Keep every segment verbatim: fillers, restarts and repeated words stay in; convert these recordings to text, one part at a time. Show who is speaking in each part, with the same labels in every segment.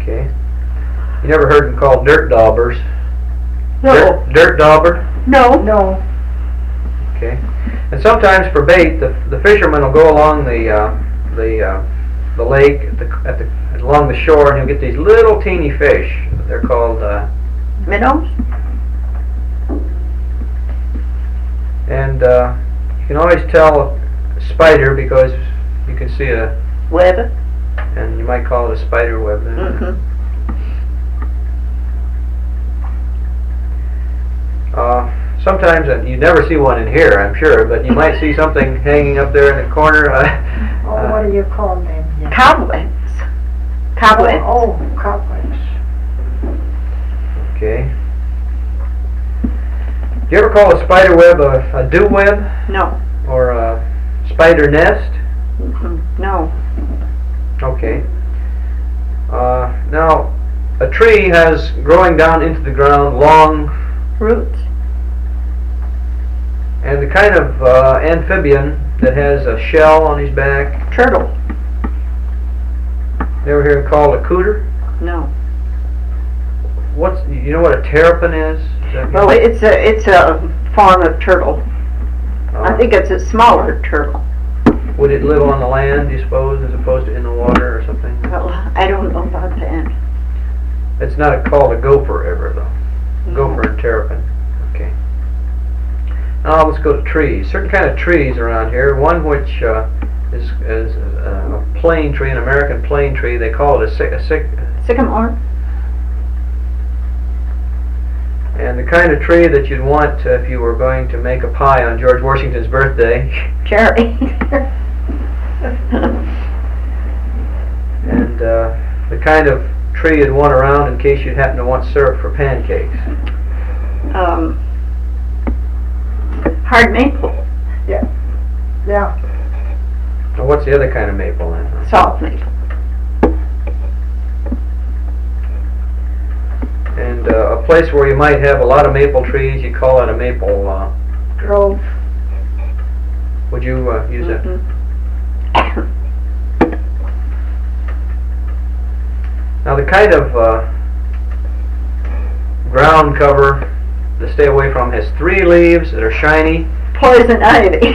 Speaker 1: Okay. You never heard them called dirt daubers?
Speaker 2: No.
Speaker 1: Dirt, dirt dauber?
Speaker 2: No.
Speaker 3: No.
Speaker 1: Okay. And sometimes for bait, the the fisherman will go along the uh, the uh, the lake at the, at the along the shore, and he'll get these little teeny fish. They're called uh,
Speaker 2: Minnows?
Speaker 1: and uh, you can always tell a spider because you can see a
Speaker 2: Web?
Speaker 1: and you might call it a spider web then.
Speaker 2: Mm-hmm.
Speaker 1: Uh, sometimes, and you never see one in here, I'm sure, but you might see something hanging up there in the corner. Uh,
Speaker 3: Oh,
Speaker 1: uh,
Speaker 3: what do you call them? Yeah.
Speaker 2: Cobwebs. Cobwebs.
Speaker 3: Oh, oh, cobwebs.
Speaker 1: Okay. Do you ever call a spider web a, a dew web
Speaker 2: No.
Speaker 1: or a spider nest?
Speaker 2: Mm-mm. No.
Speaker 1: Okay. Uh, now, a tree has growing down into the ground long
Speaker 2: Roots.
Speaker 1: and the kind of uh, amphibian that has a shell on his back.
Speaker 2: Turtle.
Speaker 1: You ever hear him called a cooter?
Speaker 2: No.
Speaker 1: What's you know what a terrapin is? Is that-
Speaker 2: Well, it's a it's a form of turtle.
Speaker 1: uh,
Speaker 2: I think it's a smaller turtle.
Speaker 1: Would it live on the land, do you suppose, as opposed to in the water or something?
Speaker 2: Well, I don't know about that.
Speaker 1: It's not a, called a gopher ever though.
Speaker 2: No.
Speaker 1: Gopher and terrapin. Okay. Now let's go to trees. Certain kind of trees around here. One which uh, is, is uh, a plane tree, an American plane tree. They call it a, sy- a sy-
Speaker 2: Sycamore.
Speaker 1: and the kind of tree that you'd want uh, if you were going to make a pie on George Washington's birthday.
Speaker 2: Cherry.
Speaker 1: and uh, the kind of tree you'd want around in case you'd happen to want syrup for pancakes.
Speaker 2: um, hard maple.
Speaker 3: Yeah. Yeah.
Speaker 1: Now, what's the other kind of maple then?
Speaker 2: Salt maple.
Speaker 1: And uh, a place where you might have a lot of maple trees, you call it a maple uh,
Speaker 3: Grove.
Speaker 1: Would you uh, use that?
Speaker 2: Mhm.
Speaker 1: Now the kind of uh, ground cover to stay away from has three leaves that are shiny.
Speaker 2: Poison ivy.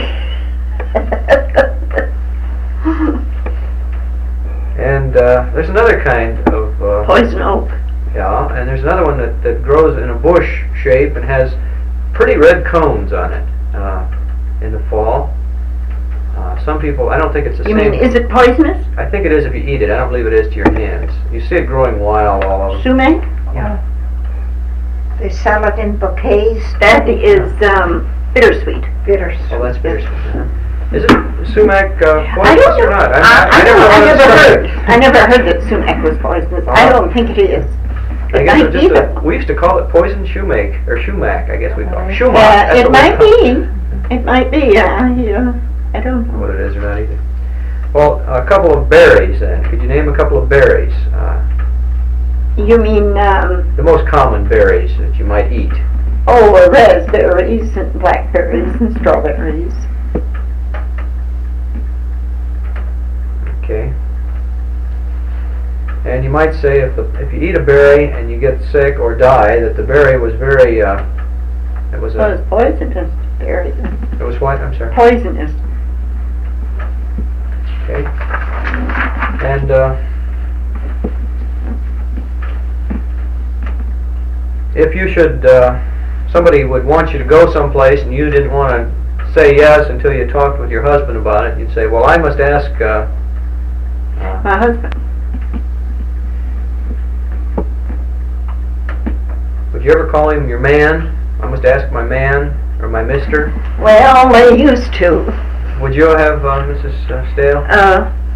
Speaker 1: And uh, there's another kind of uh,
Speaker 2: Poison oak.
Speaker 1: yeah, and there's another one that, that grows in a bush shape and has pretty red cones on it uh, in the fall. Uh, some people, I don't think it's the
Speaker 2: You
Speaker 1: same.
Speaker 2: mean, is it poisonous?
Speaker 1: I think it is if you eat it. I don't believe it is to your hands. You see it growing wild all over.
Speaker 2: Sumac?
Speaker 1: Yeah.
Speaker 3: They sell it in bouquets.
Speaker 2: That is um, bittersweet.
Speaker 3: Bitters.
Speaker 1: Oh, that's bittersweet. Uh-huh. Is it sumac uh,
Speaker 2: I
Speaker 1: poisonous
Speaker 2: don't know.
Speaker 1: or not?
Speaker 2: I,
Speaker 1: I,
Speaker 2: I,
Speaker 1: I never
Speaker 2: don't- I
Speaker 1: wanted to
Speaker 2: never
Speaker 1: try
Speaker 2: heard.
Speaker 1: it.
Speaker 2: I never heard that sumac was poisonous. I
Speaker 1: Oh.
Speaker 2: don't think it is.
Speaker 1: I
Speaker 2: It
Speaker 1: guess
Speaker 2: might
Speaker 1: it's
Speaker 2: be,
Speaker 1: just a,
Speaker 2: but
Speaker 1: we used to call it poison shumac or shumac. I guess we call it
Speaker 3: Uh,
Speaker 1: shumac.
Speaker 2: uh,
Speaker 1: that's
Speaker 2: it
Speaker 1: what we
Speaker 2: might
Speaker 1: call
Speaker 2: be. It might be. Uh, yeah, I don't know.
Speaker 1: What it is or not either. Well, a couple of berries then. Could you name a couple of berries? Uh,
Speaker 2: You mean um,
Speaker 1: the most common berries that you might eat.
Speaker 2: oh, uh, raspberries and blackberries and strawberries.
Speaker 1: Okay. And you might say if the if you eat a berry and you get sick or die, that the berry was very uh, it was
Speaker 2: Well,
Speaker 1: a
Speaker 2: it's poisonous. Berries.
Speaker 1: it was what? I'm sorry.
Speaker 2: Poisonous.
Speaker 1: Okay. And uh, if you should, uh, somebody would want you to go someplace and you didn't want to say yes until you talked with your husband about it, you'd say, well, I must ask uh, uh,
Speaker 2: My husband.
Speaker 1: would you ever call him your man? I must ask my man or my mister.
Speaker 2: Well, they used to.
Speaker 1: Would you have, uh, Missus uh, Stale?
Speaker 2: Uh,